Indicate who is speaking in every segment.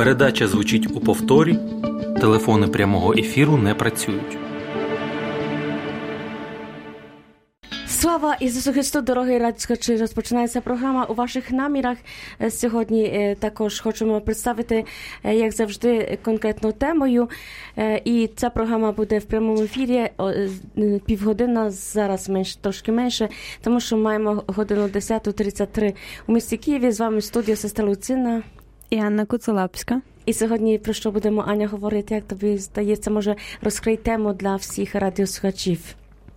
Speaker 1: Передача звучить у повторі. Телефони прямого ефіру не працюють.
Speaker 2: Слава Ісусу Христу, дорогий радіослухачі! Розпочинається програма «У ваших намірах». Сьогодні також хочемо представити, як завжди, конкретну темою. І ця програма буде в прямому ефірі півгодина, зараз трошки менше, тому що маємо годину 10:33 у місті Києві. З вами в студії сестра Луцина
Speaker 3: і Анна Куцелапська.
Speaker 2: І сьогодні про що будемо, Аня, говорити? Як тобі здається, може, розкрий тему для всіх радіослухачів?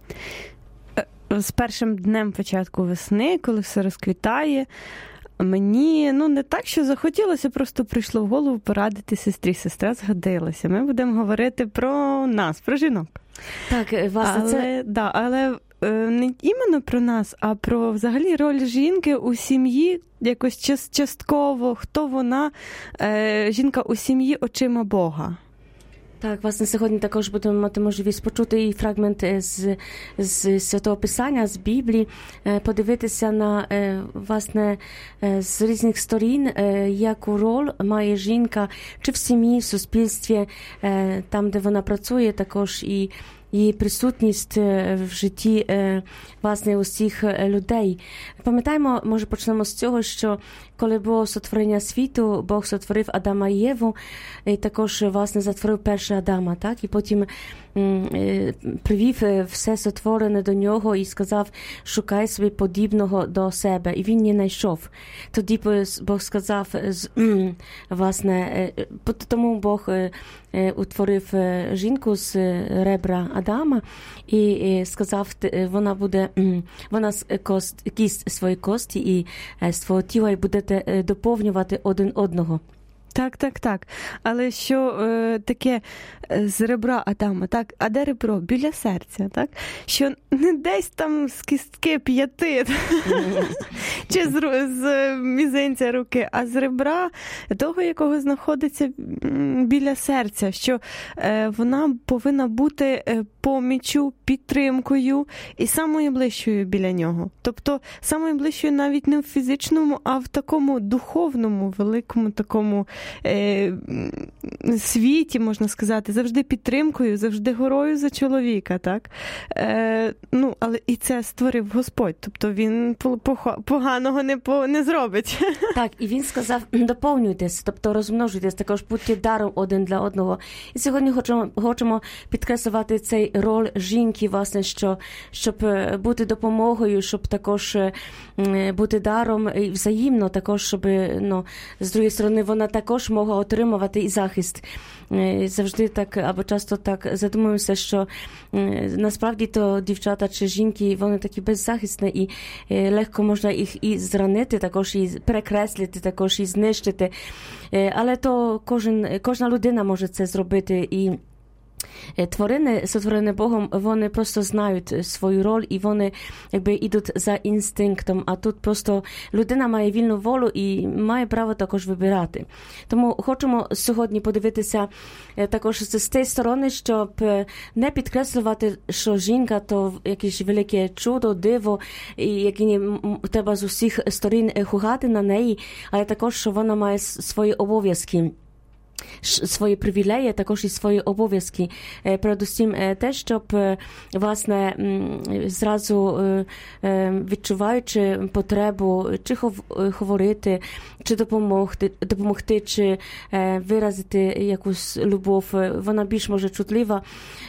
Speaker 3: З першим днем початку весни, коли все розквітає, мені, не так, що захотілося, просто прийшло в голову порадити сестрі. Сестра згодилася. Ми будемо говорити про нас, про жінок.
Speaker 2: Так, власне,
Speaker 3: але не іменно про нас, а про взагалі роль жінки у сім'ї, якось частково, хто вона, жінка у сім'ї очима Бога.
Speaker 2: Так, власне, сьогодні також будемо мати можливість почути і фрагмент з Святого Писання, з Біблії, подивитися на, власне, з різних сторін, яку роль має жінка, чи в сім'ї, в суспільстві, там, де вона працює, також і її присутність в житті, власне, усіх людей. Пам'ятаємо, може, почнемо з цього, що коли було сотворення світу, Бог сотворив Адама і Єву, і також, власне, затворив першого Адама, так? І потім привів все сотворене до нього і сказав, шукай собі подібного до себе. І він не знайшов. Тоді Бог сказав, власне, тому Бог утворив жінку з ребра Адама і сказав, вона з кість своєї кості і свого тіла, і будете доповнювати один одного.
Speaker 3: Так. Але що таке з ребра Адама, так? А де ребро? Біля серця, так? Що не десь там з кістки п'яти, чи з мізинця руки, а з ребра того, якого знаходиться біля серця, що вона повинна бути поміччю, підтримкою і самою ближчою біля нього. Тобто самою ближчою навіть не в фізичному, а в такому духовному, великому такому світі, можна сказати, завжди підтримкою, завжди горою за чоловіка, так? Але і це створив Господь, тобто він поганого не зробить.
Speaker 2: Так, і він сказав, доповнюйтесь, тобто розмножуйтесь, також будьте даром один для одного. І сьогодні хочемо підкреслювати цей роль жінки, власне, щоб бути допомогою, щоб також бути даром і взаємно, також, щоб, з другої сторони, вона також могла отримувати і захист. Завжди так, або часто так задумуємося, що насправді то дівчата чи жінки, вони такі беззахисні і легко можна їх і зранити, також і перекреслити, також і знищити. Але то кожна людина може це зробити, і тварини, сотворені Богом, вони просто знають свою роль і вони йдуть за інстинктом, а тут просто людина має вільну волю і має право також вибирати. Тому хочемо сьогодні подивитися також з тієї сторони, щоб не підкреслювати, що жінка то якесь велике чудо, диво, і яке треба з усіх сторін хugати на неї, але також, що вона має свої обов'язки. Свої привілеї, також і свої обов'язки. Передусім те, щоб, власне, зразу відчуваючи потребу чи говорити, чи допомогти, чи виразити якусь любов, вона більш може чутлива,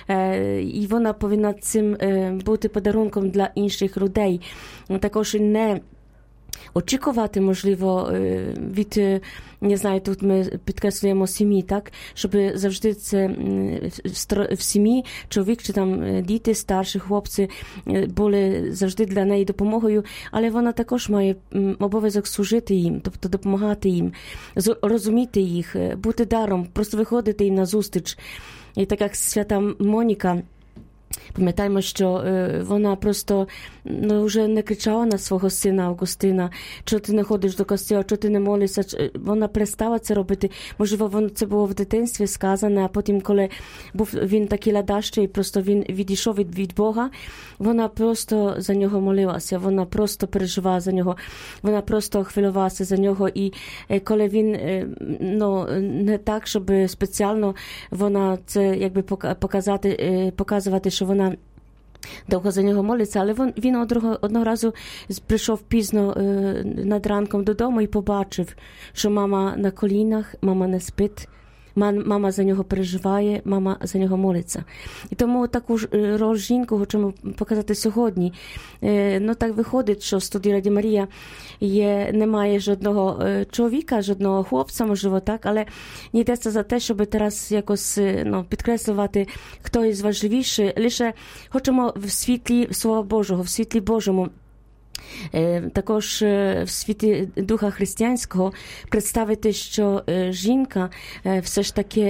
Speaker 2: і вона повинна цим бути подарунком для інших людей. Також не очікувати, можливо, від, не знаю, тут ми підкреслюємо сім'ї, так? Щоб завжди це в сім'ї чоловік чи там діти, старші хлопці були завжди для неї допомогою, але вона також має обов'язок служити їм, тобто допомагати їм, розуміти їх, бути даром, просто виходити їм на зустріч. І так як свята Моніка Пам'ятаємо, що вона просто вже не кричала на свого сина Августина, що ти не ходиш до костюла, що ти не молишся. Вона перестала це робити. Можливо, це було в дитинстві сказане, а потім, коли був він такий ладащий, просто він відійшов від Бога, вона просто за нього молилася, вона просто переживала за нього, вона просто хвилювалася за нього. І коли він, не так, щоб спеціально вона це якби показувати, що вона довго за нього молиться, але він одного разу прийшов пізно над ранком додому і побачив, що мама на колінах, мама не спить, мама за нього переживає, мама за нього молиться. І тому таку роль жінку хочемо показати сьогодні. Так виходить, що в студії Радіо Марія немає жодного чоловіка, жодного хлопця, можливо, так, але не йдеться за те, щоб зараз якось підкреслювати, хто із важливіший. Лише хочемо в світлі Слова Божого, в світлі Божому, також в світі духа християнського представити, що жінка все ж таки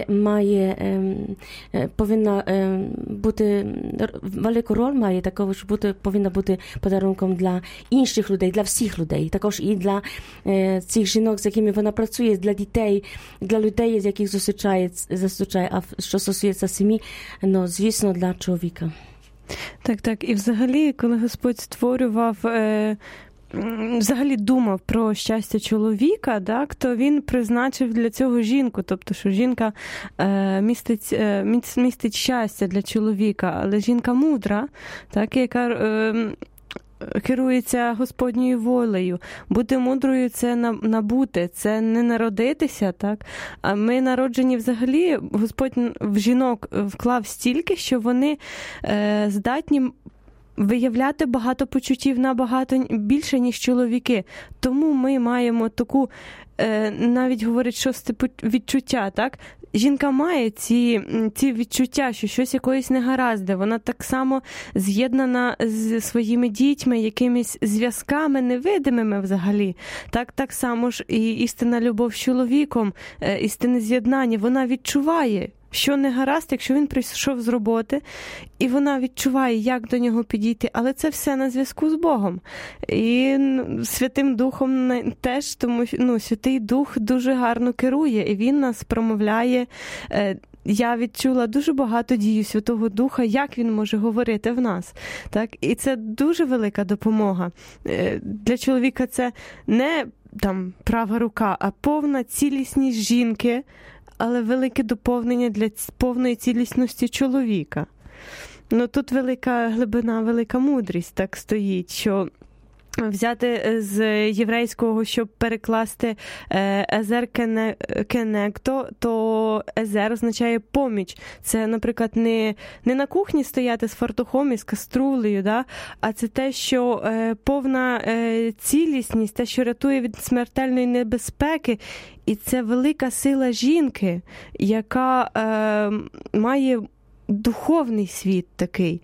Speaker 2: повинна бути, велику роль має, також повинна бути подарунком для інших людей, для всіх людей, також і для цих жінок, з якими вона працює, для дітей, для людей, з яких зустрічає, а що стосується сім'ї, звісно, для чоловіка.
Speaker 3: Так. І взагалі, коли Господь створював, взагалі думав про щастя чоловіка, так, то він призначив для цього жінку. Тобто, що жінка містить щастя для чоловіка, але жінка мудра, так, яка керується Господньою волею. Бути мудрою – це набути, це не народитися, так? А ми народжені взагалі, Господь в жінок вклав стільки, що вони здатні виявляти багато почуттів набагато більше, ніж чоловіки. Тому ми маємо таку, навіть говорять, шосте відчуття, так? Жінка має ці відчуття, що щось якоїсь негаразде. Вона так само з'єднана з своїми дітьми, якимись зв'язками невидимими взагалі. Так само ж і істинна любов з чоловіком, істинне з'єднання. Вона відчуває, що не гаразд, якщо він прийшов з роботи, і вона відчуває, як до нього підійти, але це все на зв'язку з Богом. І Святим Духом теж, тому що Святий Дух дуже гарно керує, і він нас промовляє. Я відчула дуже багато дію Святого Духа, як він може говорити в нас. Так? І це дуже велика допомога. Для чоловіка це не права рука, а повна цілісність жінки, але велике доповнення для повної цілісності чоловіка. Тут велика глибина, велика мудрість так стоїть, що взяти з єврейського, щоб перекласти езер кенекто, то езер означає поміч. Це, наприклад, не на кухні стояти з фартухом і з каструлею, да? А це те, що повна цілісність, те, що рятує від смертельної небезпеки. І це велика сила жінки, яка має духовний світ такий.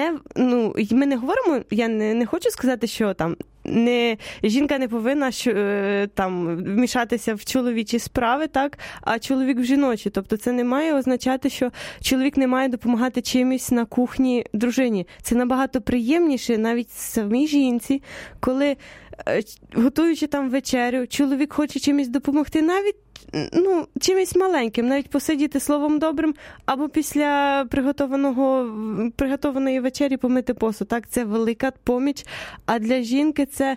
Speaker 3: Ми не говоримо, я не хочу сказати, що жінка не повинна вмішатися в чоловічі справи, так, а чоловік в жіночі. Тобто це не має означати, що чоловік не має допомагати чимось на кухні дружині. Це набагато приємніше навіть самій жінці, коли, готуючи вечерю, чоловік хоче чимось допомогти, навіть чимось маленьким, навіть посидіти словом добрим, або після приготованої вечері помити посуд. Так, це велика поміч, а для жінки це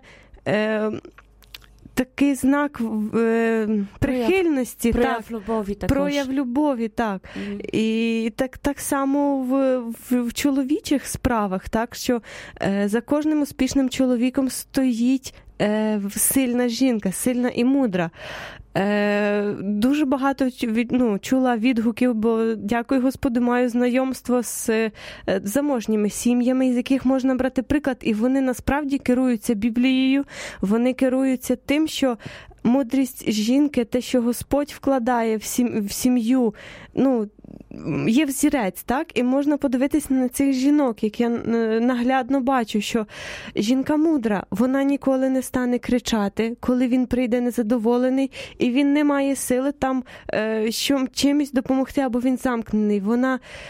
Speaker 3: такий знак прихильності, прояв любові, так. І так само в чоловічих справах, так, що за кожним успішним чоловіком стоїть сильна жінка, сильна і мудра. Дуже багато чула відгуків, бо, дякую Господу, маю знайомство з заможніми сім'ями, з яких можна брати приклад, і вони насправді керуються Біблією, вони керуються тим, що мудрість жінки, те, що Господь вкладає в сім'ю, є взірець, так? І можна подивитися на цих жінок, як я наглядно бачу, що жінка мудра, вона ніколи не стане кричати, коли він прийде незадоволений, і він не має сили чимось допомогти, або він замкнений. Вона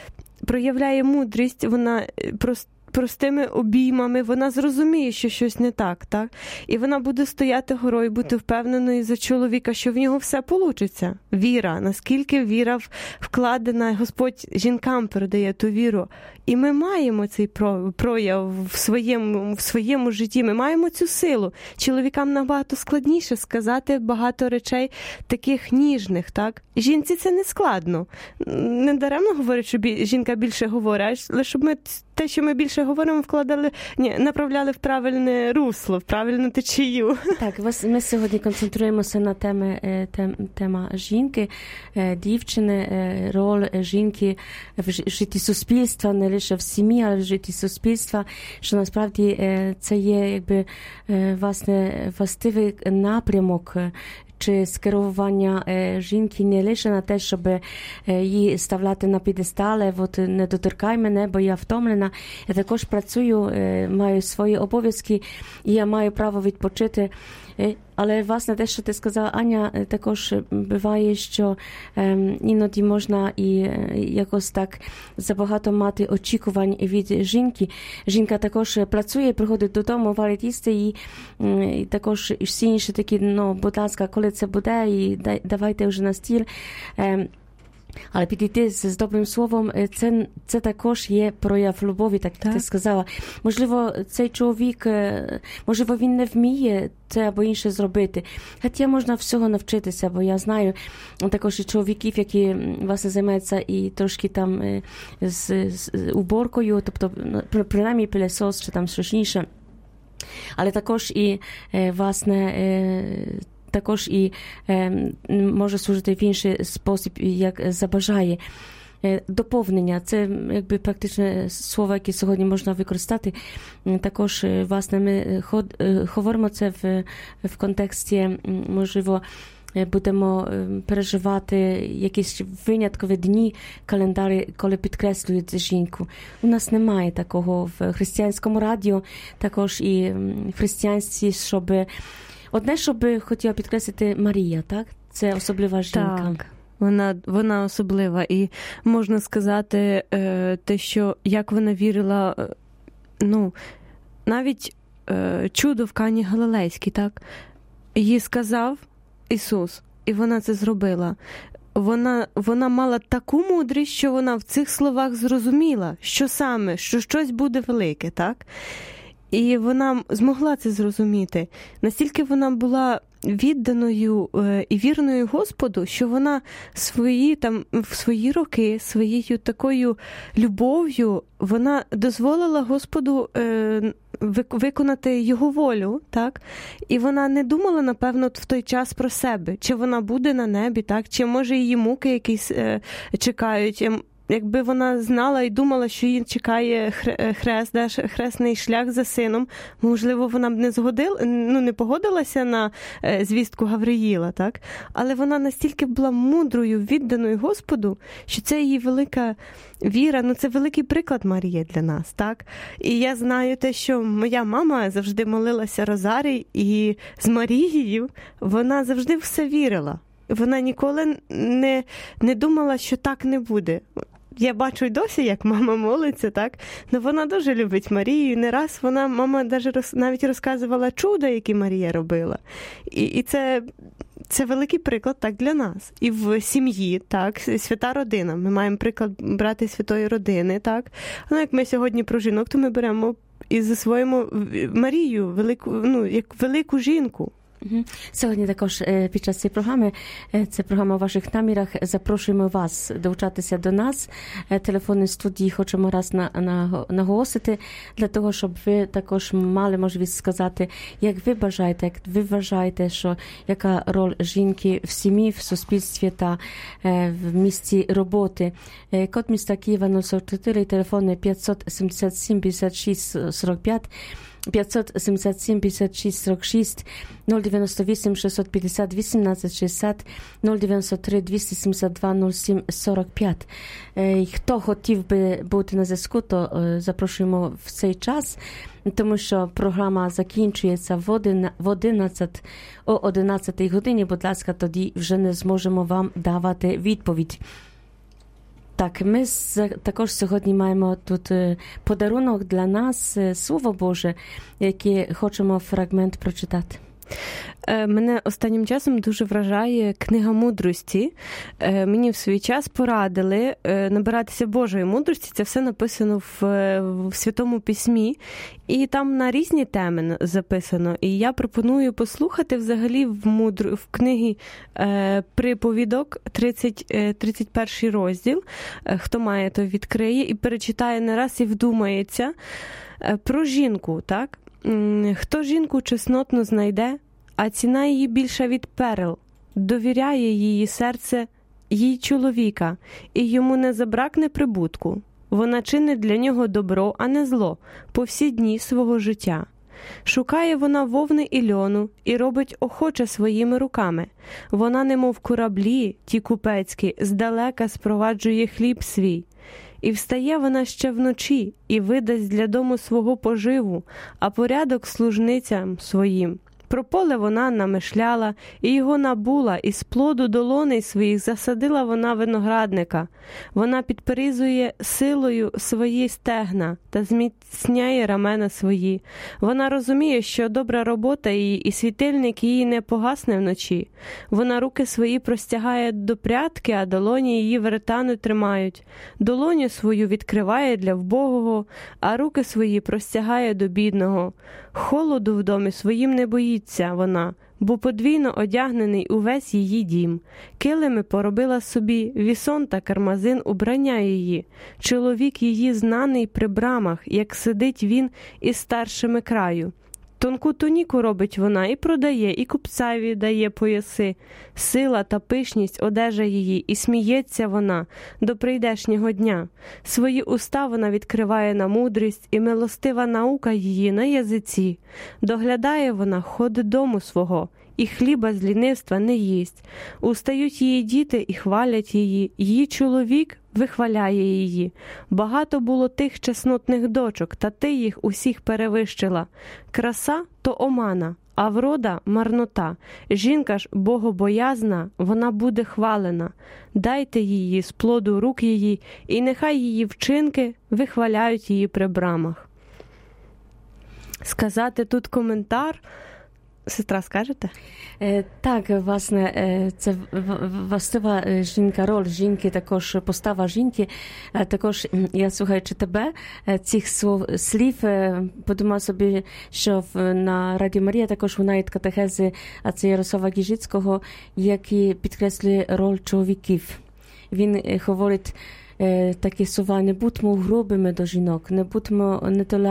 Speaker 3: проявляє мудрість, вона простими обіймами, вона зрозуміє, що щось не так, так? І вона буде стояти горою, бути впевненою за чоловіка, що в нього все получиться. Віра, наскільки віра вкладена, Господь жінкам передає ту віру. І ми маємо цей прояв в своєму житті, ми маємо цю силу. Чоловікам набагато складніше сказати багато речей таких ніжних, так? Жінці це не складно. Не даремно говорять, що жінка більше говорить, але щоб ми те, що ми більше говоримо, направляли в правильне русло, в правильну течію.
Speaker 2: Так, ми сьогодні концентруємося на тема жінки, дівчини, роль жінки в житті суспільства, не лише в сім'ї, але в житті суспільства, що насправді це є якби власне властивий напрямок чи скерування жінки не лише на те, щоб її ставляти на підестали, от не доторкай мене, бо я втомлена. Я також працюю, маю свої обов'язки, і я маю право відпочити. Але, власне, те, що ти сказала, Аня, також буває, що іноді можна і якось так забагато мати очікувань від жінки. Жінка також працює, приходить додому, варить їсти, і також всі інші такі, будь ласка, коли це буде, і давайте вже на стіл. Але підійти з добрим словом, це також є прояв любові, так ти сказала. Можливо, цей чоловік, можливо, він не вміє це або інше зробити. Хоча можна всього навчитися, бо я знаю також і чоловіків, які, власне, займаються і трошки там з уборкою, тобто, принаймні, пилесос чи там щось інше. Але також і, власне, також і може служити в інший спосіб, як забажає. Доповнення – це якби практичне слово, яке сьогодні можна використати. Також, власне, ми говоримо це в контексті, можливо, будемо переживати якісь виняткові дні, календарі, коли підкреслюють жінку. У нас немає такого в християнському радіо, також і в християнстві, щоб... Одне, що би хотіла підкреслити Марія, так? Це особлива жінка.
Speaker 3: Так, вона особлива. І можна сказати те, що як вона вірила, навіть чудо в Кані Галилейській, так? Їй сказав Ісус, і вона це зробила. Вона мала таку мудрість, що вона в цих словах зрозуміла, що саме, що щось буде велике, так? І вона змогла це зрозуміти. Настільки вона була відданою і вірною Господу, що вона в свої роки, своєю такою любов'ю, вона дозволила Господу виконати його волю, так? І вона не думала, напевно, в той час про себе, чи вона буде на небі, так? Чи може її муки якісь чекають. Якби вона знала і думала, що її чекає хресний шлях за сином, можливо, вона б не погодилася на звістку Гавриїла, так? Але вона настільки була мудрою, відданою Господу, що це її велика віра, це великий приклад Марії для нас, так? І я знаю те, що моя мама завжди молилася Розарій, і з Марією вона завжди все вірила. Вона ніколи не думала, що так не буде. Я бачу й досі, як мама молиться, так? Но вона дуже любить Марію. Не раз мама навіть розказувала чуда, які Марія робила. І це великий приклад так для нас. І в сім'ї, так, свята родина. Ми маємо приклад брати святої родини, так? Як ми сьогодні про жінок, то ми беремо і засвоїмо Марію, як велику жінку.
Speaker 2: Сьогодні також під час цієї програми, це програма у ваших намірах, запрошуємо вас долучатися до нас. Телефонні студії хочемо раз наголосити, для того, щоб ви також мали можливість сказати, як ви вважаєте, що яка роль жінки в сім'ї, в суспільстві та в місці роботи. Код міста Києва 044, телефони 577 56 45, 577 56 46, 098 650 18 60, 093 272 07 45. Хто хотів би бути на зв'язку, то запрошуємо в цей час, тому що програма закінчується о 11 годині. Будь ласка, тоді вже не зможемо вам давати відповідь. Так, ми також сьогодні маємо тут подарунок для нас, Слово Боже, яке хочемо фрагмент прочитати.
Speaker 3: Мене останнім часом дуже вражає книга мудрості. Мені в свій час порадили набиратися Божої мудрості. Це все написано в Святому Письмі. І там на різні теми записано. І я пропоную послухати взагалі в книгі Приповідок, 31 розділ. Хто має, то відкриє і перечитає не раз і вдумається. Про жінку, так? Хто жінку чеснотну знайде, а ціна її більша від перел, довіряє її серце їй чоловіка, і йому не забракне прибутку. Вона чинить для нього добро, а не зло, по всі дні свого життя. Шукає вона вовни і льону, і робить охоче своїми руками. Вона, немов кораблі, ті купецькі, здалека спроваджує хліб свій. І встає вона ще вночі, і видасть для дому свого поживу, а порядок служницям своїм. Про поле вона намишляла, і його набула, і з плоду долоней своїх засадила вона виноградника. Вона підперезує силою свої стегна та зміцняє рамена свої. Вона розуміє, що добра робота її, і світильник її не погасне вночі. Вона руки свої простягає до прядки, а долоні її вертану тримають. Долоню свою відкриває для вбогого, а руки свої простягає до бідного. Холоду в домі своїм не боїться вона, бо подвійно одягнений увесь її дім. Килими поробила собі, вісон та кармазин убрання її. Чоловік її знаний при брамах, як сидить він із старшими краю. Тонку туніку робить вона і продає, і купцеві дає пояси. Сила та пишність одежа її, і сміється вона до прийдешнього дня. Свої уста вона відкриває на мудрість, і милостива наука її на язиці. Доглядає вона ходи дому свого, і хліба з лінивства не їсть. Устають її діти і хвалять її, її чоловік вихваляє її. Багато було тих чеснотних дочок, та ти їх усіх перевищила. Краса – то омана, а врода – марнота. Жінка ж богобоязна, вона буде хвалена. Дайте її з плоду рук її, і нехай її вчинки вихваляють її при брамах. Сказати тут коментар – Сестра, скажете?
Speaker 2: Так, власне, це властива жінка, роль жінки, також постава жінки. Також я, слухаючи тебе, цих слів, подумала собі, що на Радіо Марія також лунають катехези отця Ярослава Гіжицького, які підкреслює роль чоловіків. Він говорить такі слова: не будьмо грубими до жінок, не будьмо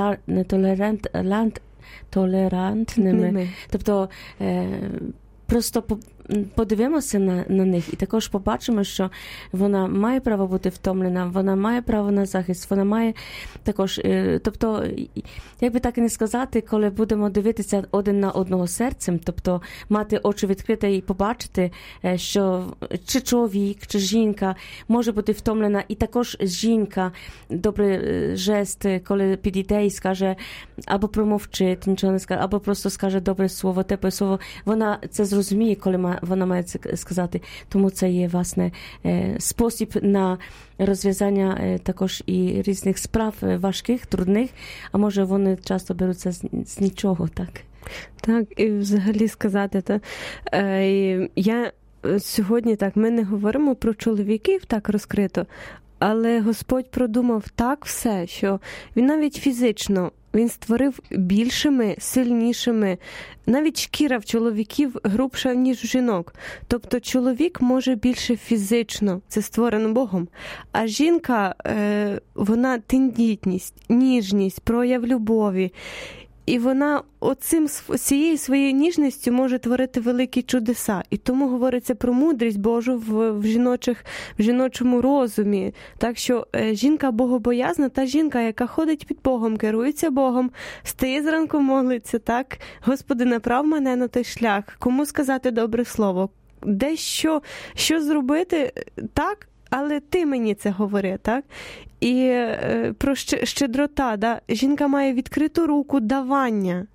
Speaker 2: толерантними. Тобто просто подивимося на них і також побачимо, що вона має право бути втомлена, вона має право на захист, вона має також, тобто, як би так і не сказати, коли будемо дивитися один на одного серцем, тобто мати очі відкриті і побачити, що чи чоловік, чи жінка може бути втомлена, і також жінка, добрий жест, коли підійде і скаже, або промовчить, нічого не скаже, або просто скаже добре слово, тепле слово, вона це зрозуміє, коли вона має це сказати. Тому це є, власне, спосіб на розв'язання також і різних справ важких, трудних, а може вони часто беруться з нічого, так?
Speaker 3: Так, і взагалі сказати, я сьогодні так, ми не говоримо про чоловіків так розкрито, але Господь продумав так все, що Він навіть фізично Він створив більшими, сильнішими. Навіть шкіра в чоловіків грубша, ніж у жінок. Тобто чоловік може більше фізично, це створено Богом. А жінка, вона тендітність, ніжність, прояв любові. І вона цією своєю ніжністю може творити великі чудеса. І тому говориться про мудрість Божу в жіночому розумі. Так що жінка богобоязна, та жінка, яка ходить під Богом, керується Богом, стає зранку, молиться, так? Господи, направ мене на той шлях. Кому сказати добре слово? Де що зробити? Так? Але ти мені це говори, так? І про щедрота, да? Жінка має відкриту руку давання.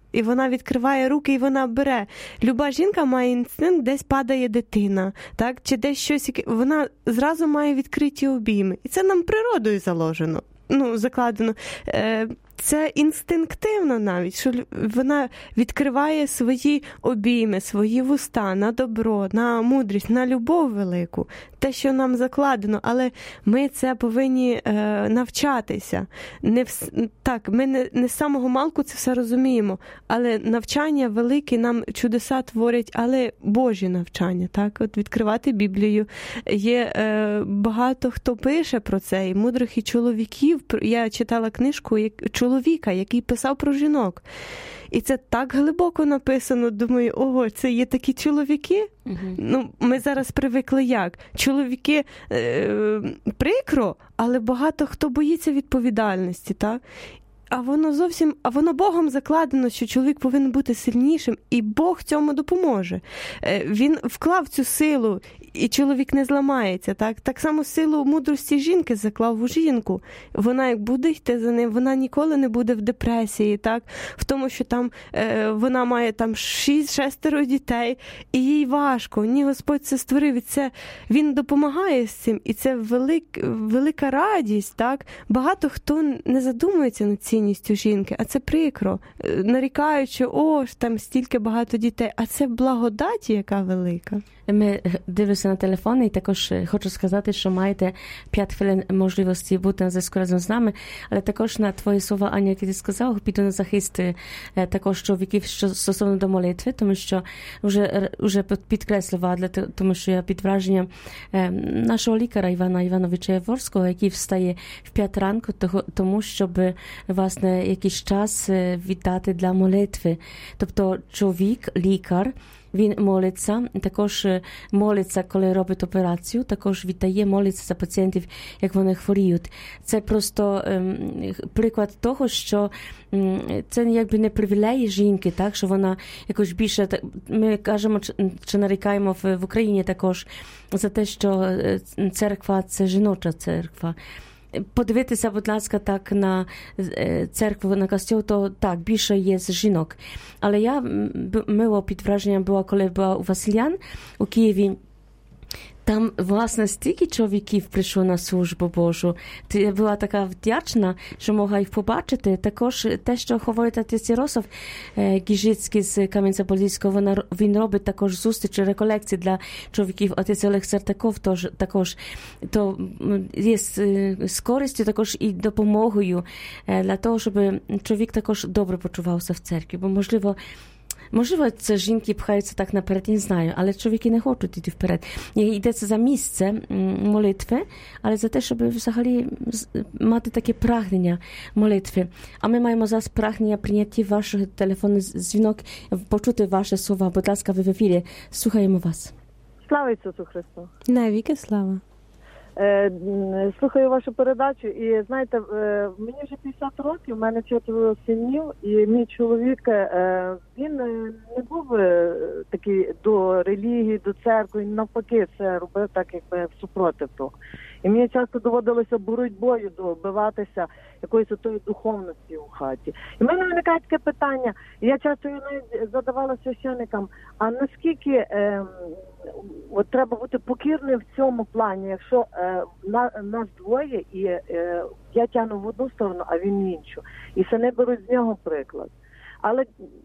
Speaker 3: і вона відкриває руки, і вона бере. Люба жінка має інстинкт, десь падає дитина, так? Чи десь щось, вона зразу має відкриті обійми. І це нам природою заложено, закладено. Це інстинктивно навіть, що вона відкриває свої обійми, свої вуста на добро, на мудрість, на любов велику. Те, що нам закладено, але ми це повинні навчатися. Ми не з самого малку це все розуміємо, але навчання велике нам чудеса творять, але Божі навчання, так? От відкривати Біблію. Є багато хто пише про це, і мудрих, і чоловіків. Я читала книжку чоловіка, який писав про жінок. І це так глибоко написано, думаю, ого, це є такі чоловіки? Ми зараз привикли як? Чоловіки прикро, але багато хто боїться відповідальності, так? А воно Богом закладено, що чоловік повинен бути сильнішим, і Бог цьому допоможе. Він вклав цю силу, і чоловік не зламається. Так само силу мудрості жінки заклав у жінку. Вона, як буде йти за ним, вона ніколи не буде в депресії, так? В тому, що там вона має там 6-6 дітей, і їй важко. Ні, Господь це створив, і це Він допомагає з цим, і це велика радість, так? Багато хто не задумується над цінністю жінки, а це прикро. Нарікаючи, там стільки багато дітей, а це благодать, яка велика.
Speaker 2: Ми дивимося на телефон, і також хочу сказати, що маєте 5 хвилин можливості бути на зв'язку разом з нами, але також на твої слова, Аня, які ти сказав, піду на захист також чоловіків стосовно до молитви, тому що вже підкреслила, тому що я під враженням нашого лікаря Івана Івановича Яворського, який встає в 5 ранку, тому щоб, власне, якийсь час віддати для молитви. Тобто чоловік, лікар, він молиться, також молиться, коли робить операцію, також віддає молиться за пацієнтів, як вони хворіють. Це просто приклад того, що це якби не привілей жінки, так, що вона якось більше, ми кажемо, чи нарікаємо в Україні також за те, що церква – це жіноча церква. Подивитися, будь ласка, так на церкву, на костюл, то так, більше є з жінок. Але я мило під враженням була, коли була у Василян у Києві. Там, власне, стільки чоловіків прийшло на службу Божу. Я була така вдячна, що могла їх побачити. Також те, що говорить отець Ярослав Гіжицький з Кам'янця-Подільського, він робить також зустрічі, реколекції для чоловіків. Отець Олег Сертаков також. То є з користю також і допомогою для того, щоб чоловік також добре почувався в церкві. Бо, Можливо, це жінки пхаються так наперед, не знаю, але чоловіки не хочуть йти вперед. Йдеться за місце молитви, але за те, щоб взагалі мати таке прагнення молитви. А ми маємо зараз прагнення прийняти ваш телефонний дзвінок, почути ваші слова. Будь ласка, ви в ефірі. Слухаємо вас.
Speaker 4: Слава Ісусу Христу!
Speaker 3: Навіки слава!
Speaker 4: Слухаю вашу передачу, і знаєте, мені вже 50 років, в мене 4 синів, і мій чоловік, він не був такий до релігії, до церкви, він навпаки все робив так, якби супротив того. І мені часто доводилося боротьбою добиватися якоїсь тої духовності у хаті. І в мене виникає таке питання, і я часто його навіть задавала священникам, а наскільки от треба бути покірним в цьому плані, якщо нас двоє, і я тягну в одну сторону, а він в іншу. І сини беруть з нього приклад. Але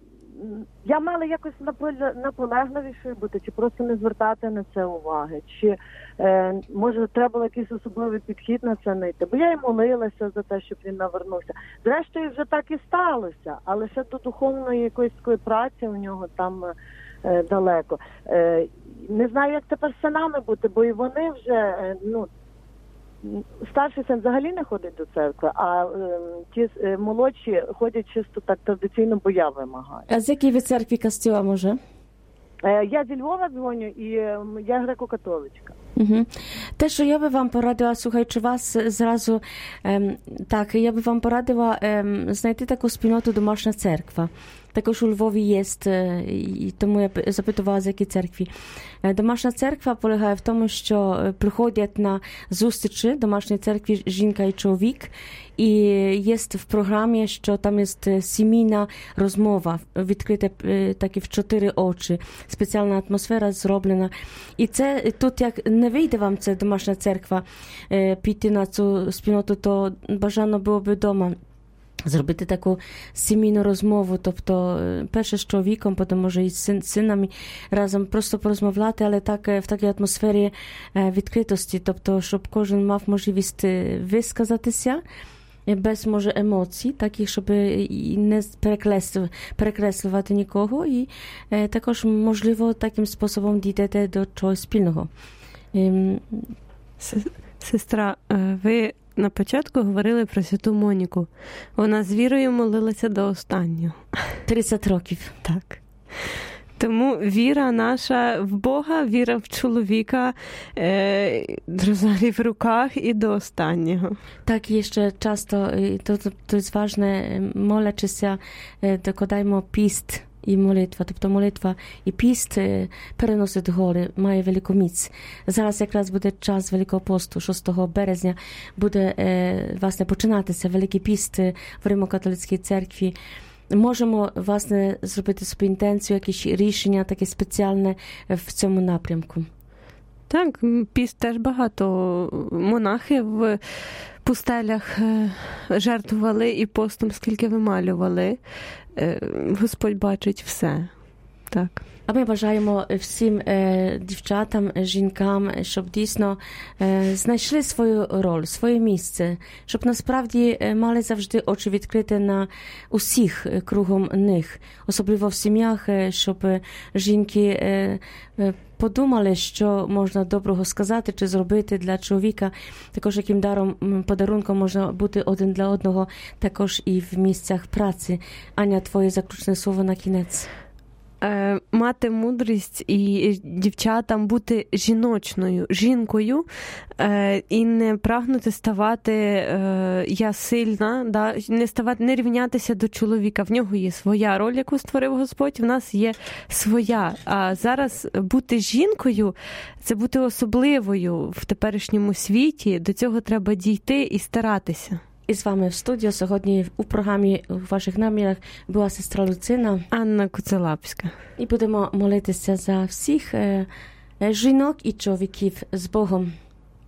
Speaker 4: я мала якось наполегливіше бути, чи просто не звертати на це уваги, чи може треба було якийсь особливий підхід на це знайти. Бо я й молилася за те, щоб він навернувся. Зрештою, вже так і сталося, але ще до духовної якоїсь такої праці у нього там далеко. Не знаю, як тепер з синами бути, бо і вони вже, старший син взагалі не ходить до церкви, а ті молодші ходять чисто так традиційно, бо я вимагаю.
Speaker 2: А з якої ви церкві костюла, може?
Speaker 4: Я зі Львова дзвоню, і я греко-католичка.
Speaker 2: Угу. Те, що я би вам порадила, слухаючи вас зразу, так, я би вам порадила знайти таку спільноту «Домашня церква». Також у Львові є, і тому я запитувала, з якій церкві. Домашня церква полягає в тому, що приходять на зустрічі домашньої церкви жінка і чоловік, і є в програмі, що там є сімейна розмова, відкрита так і в 4 очі, спеціальна атмосфера зроблена. І це тут, як не вийде вам ця домашня церква піти на цю спільноту, то бажано було б вдома зробити таку сімейну розмову, тобто перше з чоловіком, потім може і з синами разом просто порозмовляти, але так в такій атмосфері відкритості, тобто щоб кожен мав можливість висказатися без, може, емоцій, таких, щоб і не перекреслювати нікого, і також, можливо, таким способом дійдете до чогось спільного.
Speaker 3: Сестра, ви на початку говорили про святу Моніку. Вона з вірою молилася до останнього.
Speaker 2: 30 років.
Speaker 3: Так. Тому віра наша в Бога, віра в чоловіка, розарій в руках і до останнього.
Speaker 2: Так, jeszcze часто, to jest ważne, молячися, докладаємо піст і молитва. Тобто молитва і піст переносить гори, має велику міць. Зараз якраз буде час Великого посту, 6 березня буде, власне, починатися Великий піст в Римо-католицькій церкві. Можемо, власне, зробити собі інтенцію, якісь рішення таке спеціальне в цьому напрямку.
Speaker 3: Так, піст теж багато. Монахи в пустелях жертвували і постом скільки вималювали. Господь бачить все. Так.
Speaker 2: А ми бажаємо всім дівчатам, жінкам, щоб дійсно знайшли свою роль, своє місце, щоб насправді мали завжди очі відкриті на усіх кругом них, особливо в сім'ях, щоб жінки подумали, що можна доброго сказати чи зробити для чоловіка, також яким даром, подарунком можна бути один для одного, також і в місцях праці. Аня, твоє заключне слово на кінець.
Speaker 3: Мати мудрість і дівчатам бути жінкою і не прагнути ставати я сильна, да? Не рівнятися до чоловіка. В нього є своя роль, яку створив Господь, в нас є своя. А зараз бути жінкою – це бути особливою в теперішньому світі. До цього треба дійти і старатися.
Speaker 2: І з вами в студії сьогодні у програмі «У ваших намірах» була сестра Люцина.
Speaker 3: Анна Куцелапська.
Speaker 2: І будемо молитися за всіх жінок і чоловіків з Богом.